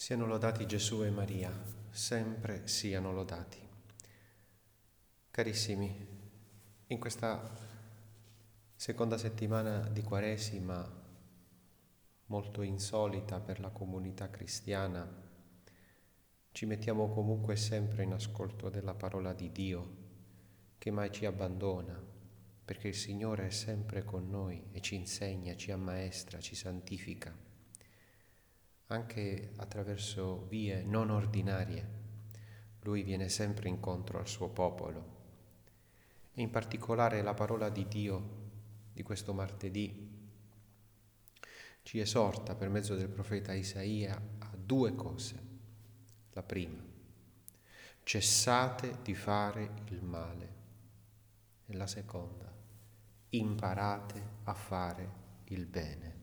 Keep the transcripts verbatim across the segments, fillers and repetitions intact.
Siano lodati Gesù e Maria, sempre siano lodati. Carissimi, in questa seconda settimana di Quaresima, molto insolita per la comunità cristiana, ci mettiamo comunque sempre in ascolto della parola di Dio, che mai ci abbandona, perché il Signore è sempre con noi e ci insegna, ci ammaestra, ci santifica, anche attraverso vie non ordinarie. Lui viene sempre incontro al suo popolo. E in particolare la parola di Dio di questo martedì ci esorta per mezzo del profeta Isaia a due cose. La prima, cessate di fare il male. E la seconda, imparate a fare il bene.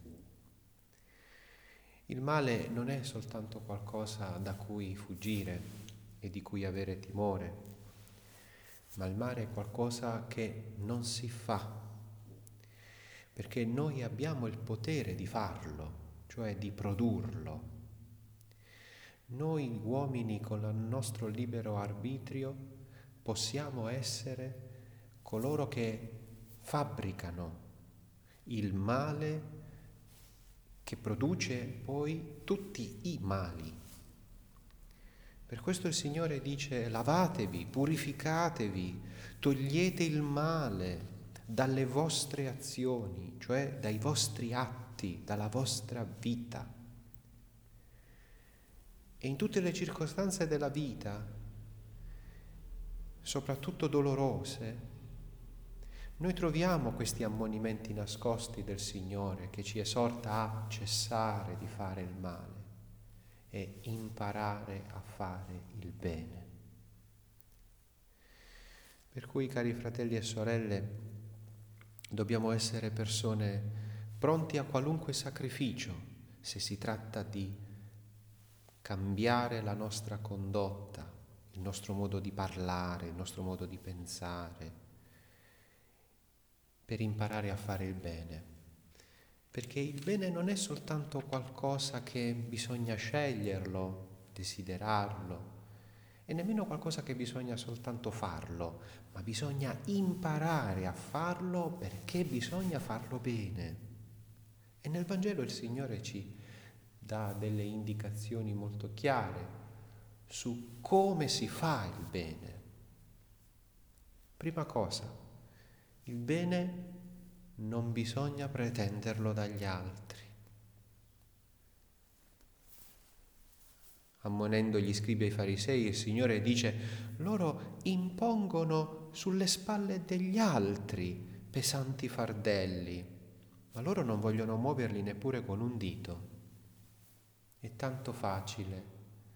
Il male non è soltanto qualcosa da cui fuggire e di cui avere timore, ma il male è qualcosa che non si fa, perché noi abbiamo il potere di farlo, cioè di produrlo. Noi uomini con il nostro libero arbitrio possiamo essere coloro che fabbricano il male che produce poi tutti i mali. Per questo il Signore dice: lavatevi, purificatevi, togliete il male dalle vostre azioni, cioè dai vostri atti, dalla vostra vita. E in tutte le circostanze della vita, soprattutto dolorose, noi troviamo questi ammonimenti nascosti del Signore che ci esorta a cessare di fare il male e imparare a fare il bene. Per cui, cari fratelli e sorelle, dobbiamo essere persone pronti a qualunque sacrificio se si tratta di cambiare la nostra condotta, il nostro modo di parlare, il nostro modo di pensare, per imparare a fare il bene. Perché il bene non è soltanto qualcosa che bisogna sceglierlo, desiderarlo, e nemmeno qualcosa che bisogna soltanto farlo, ma bisogna imparare a farlo perché bisogna farlo bene. E nel Vangelo il Signore ci dà delle indicazioni molto chiare su come si fa il bene. Prima cosa, il bene non bisogna pretenderlo dagli altri. Ammonendo gli scribi e i farisei, il Signore dice: loro impongono sulle spalle degli altri pesanti fardelli, ma loro non vogliono muoverli neppure con un dito. È tanto facile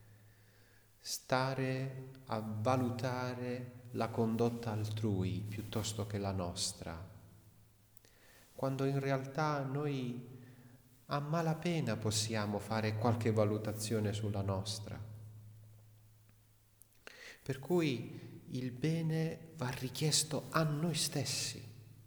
stare a valutare la condotta altrui piuttosto che la nostra, quando in realtà noi a malapena possiamo fare qualche valutazione sulla nostra. Per cui il bene va richiesto a noi stessi.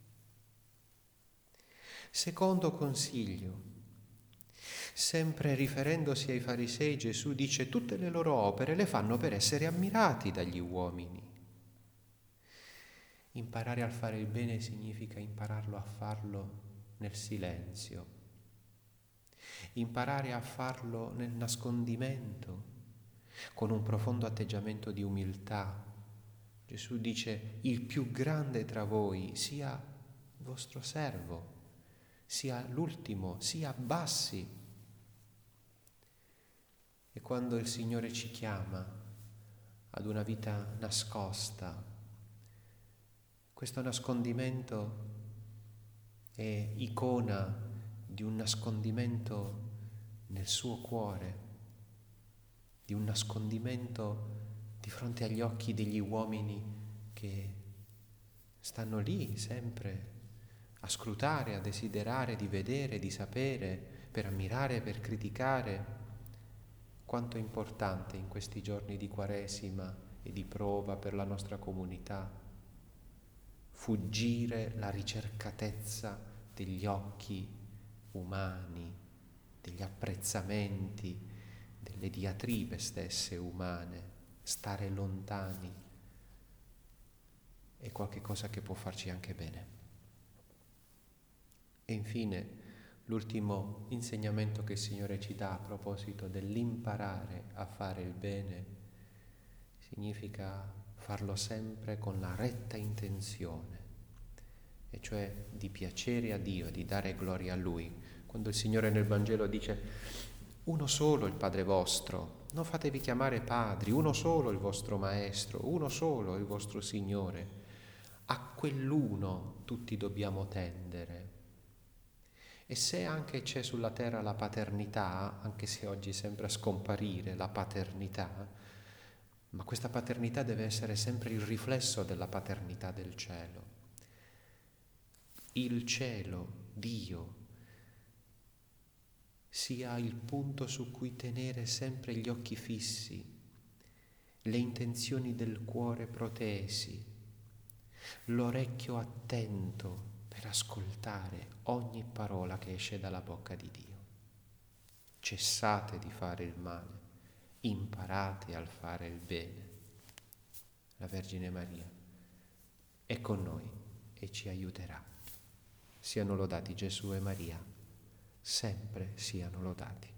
Secondo consiglio, sempre riferendosi ai farisei, Gesù dice: tutte le loro opere le fanno per essere ammirati dagli uomini. Imparare a fare il bene significa impararlo a farlo nel silenzio, imparare a farlo nel nascondimento, con un profondo atteggiamento di umiltà. Gesù dice: il più grande tra voi sia il vostro servo, sia l'ultimo, sia abbassi. E quando il Signore ci chiama ad una vita nascosta, questo nascondimento è icona di un nascondimento nel suo cuore, di un nascondimento di fronte agli occhi degli uomini che stanno lì sempre a scrutare, a desiderare di vedere, di sapere, per ammirare, per criticare. Quanto è importante in questi giorni di Quaresima e di prova per la nostra comunità fuggire la ricercatezza degli occhi umani, degli apprezzamenti, delle diatribe stesse umane, stare lontani è qualcosa che può farci anche bene. E infine l'ultimo insegnamento che il Signore ci dà a proposito dell'imparare a fare il bene significa farlo sempre con la retta intenzione, e cioè di piacere a Dio, di dare gloria a Lui. Quando il Signore nel Vangelo dice: uno solo il Padre vostro, non fatevi chiamare padri, uno solo il vostro Maestro, uno solo il vostro Signore, a quell'uno tutti dobbiamo tendere. E se anche c'è sulla terra la paternità, anche se oggi sembra scomparire la paternità, ma questa paternità deve essere sempre il riflesso della paternità del cielo. Il cielo, Dio, sia il punto su cui tenere sempre gli occhi fissi, le intenzioni del cuore protesi, l'orecchio attento per ascoltare ogni parola che esce dalla bocca di Dio. Cessate di fare il male, imparate al fare il bene. La Vergine Maria è con noi e ci aiuterà. Siano lodati Gesù e Maria, sempre siano lodati.